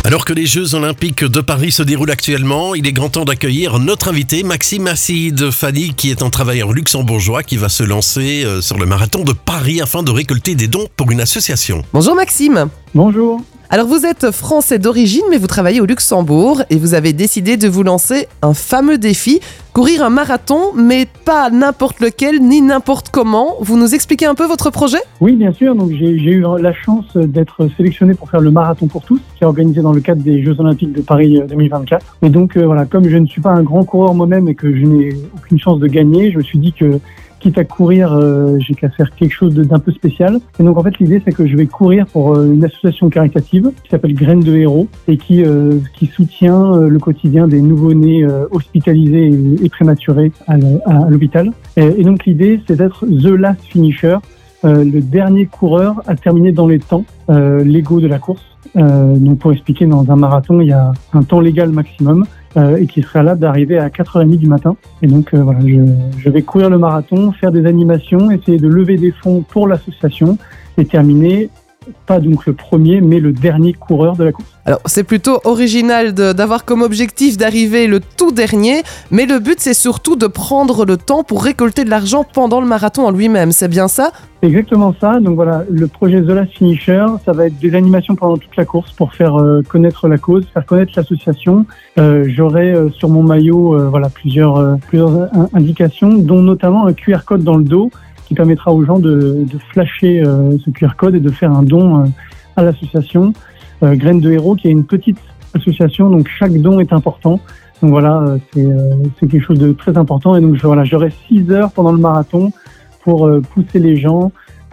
Alors que les Jeux Olympiques de Paris se déroulent actuellement, il est grand temps d'accueillir notre invité Maxime Assid Fanny, qui est un travailleur luxembourgeois qui va se lancer sur le marathon de Paris afin de récolter des dons pour une association. Bonjour Maxime. Bonjour. Alors vous êtes français d'origine mais vous travaillez au Luxembourg et vous avez décidé de vous lancer un fameux défi, courir un marathon mais pas n'importe lequel ni n'importe comment. Vous nous expliquez un peu votre projet ? Oui, bien sûr. Donc j'ai eu la chance d'être sélectionné pour faire le marathon pour tous, qui est organisé dans le cadre des Jeux Olympiques de Paris 2024. Et donc voilà, comme je ne suis pas un grand coureur moi-même et que je n'ai aucune chance de gagner, je me suis dit que quitte à courir, j'ai qu'à faire quelque chose d'un peu spécial. Et donc en fait l'idée c'est que je vais courir pour une association caritative qui s'appelle Graines de Héros et qui soutient le quotidien des nouveau-nés hospitalisés et prématurés à l'hôpital. Et donc l'idée c'est d'être the last finisher, le dernier coureur à terminer dans les temps légaux de la course. Donc pour expliquer, dans un marathon il y a un temps légal maximum et qui sera là d'arriver à 4h30 du matin. Et donc voilà, je vais courir le marathon, faire des animations, essayer de lever des fonds pour l'association et terminer, pas donc le premier, mais le dernier coureur de la course. Alors c'est plutôt original d'avoir comme objectif d'arriver le tout dernier, mais le but c'est surtout de prendre le temps pour récolter de l'argent pendant le marathon en lui-même, c'est bien ça ? C'est exactement ça. Donc voilà, le projet The Last Finisher, ça va être des animations pendant toute la course pour faire connaître la cause, faire connaître l'association. J'aurai sur mon maillot plusieurs indications, dont notamment un QR code dans le dos qui permettra aux gens de flasher ce QR code et de faire un don à l'association Graines de Héros, qui est une petite association, donc chaque don est important. Donc voilà, c'est quelque chose de très important. Et donc j'aurai 6 heures pendant le marathon pour pousser les gens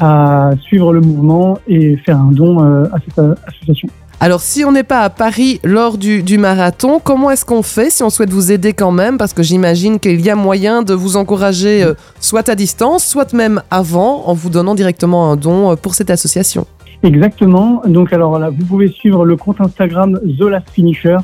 à suivre le mouvement et faire un don à cette association. Alors si on n'est pas à Paris lors du marathon, comment est-ce qu'on fait si on souhaite vous aider quand même ? Parce que j'imagine qu'il y a moyen de vous encourager soit à distance, soit même avant, en vous donnant directement un don pour cette association. Exactement. Donc alors là, vous pouvez suivre le compte Instagram The Last Finisher,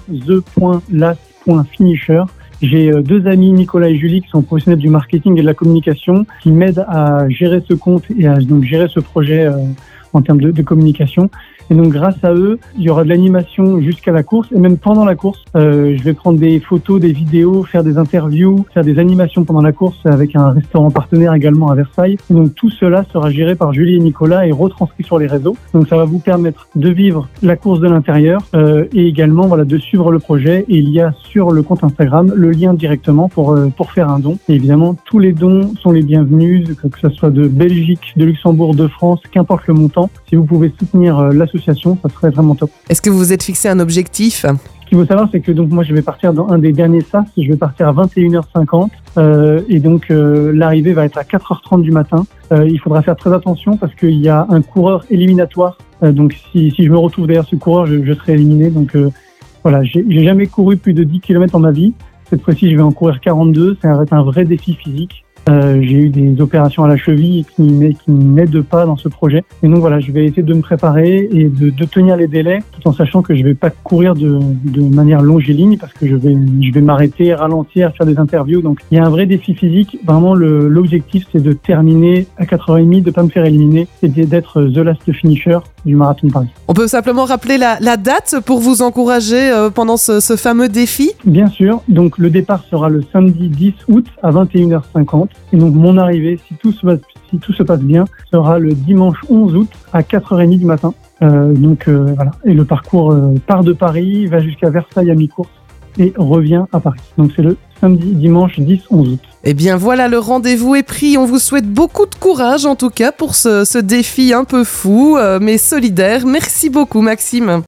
the.last.finisher. J'ai 2 amis, Nicolas et Julie, qui sont professionnels du marketing et de la communication, qui m'aident à gérer ce compte et à donc gérer ce projet en termes de communication. Et donc grâce à eux, il y aura de l'animation jusqu'à la course et même pendant la course. Je vais prendre des photos, des vidéos, faire des interviews, faire des animations pendant la course avec un restaurant partenaire également à Versailles. Et donc tout cela sera géré par Julie et Nicolas et retranscrit sur les réseaux. Donc ça va vous permettre de vivre la course de l'intérieur et également de suivre le projet. Et il y a sur le compte Instagram le lien directement pour faire un don. Et évidemment, tous les dons sont les bienvenus, que ce soit de Belgique, de Luxembourg, de France, qu'importe le montant. Si vous pouvez soutenir l'association, ça serait vraiment top. Est-ce que vous vous êtes fixé un objectif ? Ce qu'il faut savoir, c'est que donc moi je vais partir dans un des derniers SAS, je vais partir à 21h50 et donc l'arrivée va être à 4h30 du matin. Il faudra faire très attention parce qu'il y a un coureur éliminatoire. Donc si je me retrouve derrière ce coureur, je serai éliminé. Donc voilà, j'ai jamais couru plus de 10 km dans ma vie. Cette fois-ci, je vais en courir 42. Ça va être un vrai défi physique. J'ai eu des opérations à la cheville qui n'aident pas dans ce projet. Et donc voilà, je vais essayer de me préparer et de tenir les délais, tout en sachant que je vais pas courir de manière longiligne parce que je vais m'arrêter, ralentir, faire des interviews. Donc il y a un vrai défi physique. Vraiment, l'objectif, c'est de terminer à 4h30, de pas me faire éliminer et d'être the last finisher du marathon de Paris. On peut simplement rappeler la date pour vous encourager pendant ce fameux défi ? Bien sûr. Donc le départ sera le samedi 10 août à 21h50. Et donc mon arrivée, si tout se passe bien, sera le dimanche 11 août à 4h30 du matin. Voilà. Et le parcours part de Paris, va jusqu'à Versailles à mi-course et revient à Paris. Donc c'est le samedi, dimanche 10-11 août. Eh bien voilà, le rendez-vous est pris. On vous souhaite beaucoup de courage en tout cas pour ce défi un peu fou mais solidaire. Merci beaucoup Maxime.